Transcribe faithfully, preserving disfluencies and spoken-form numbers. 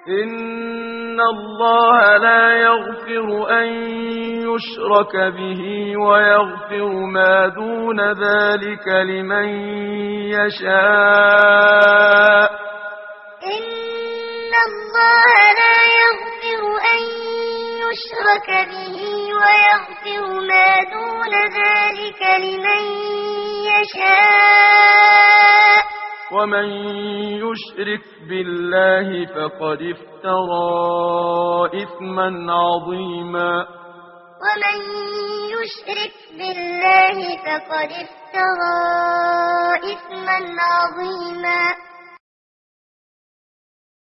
إن الله لا يغفر أن يشرك به ويغفر ما دون ذلك لمن يشاء. إن الله لا يغفر أن يشرك به ويغفر ما دون ذلك لمن يشاء. ومن يشرك بالله فقد افترى إثما عظيما. ومن يشرك بالله فقد افترى إثما عظيما.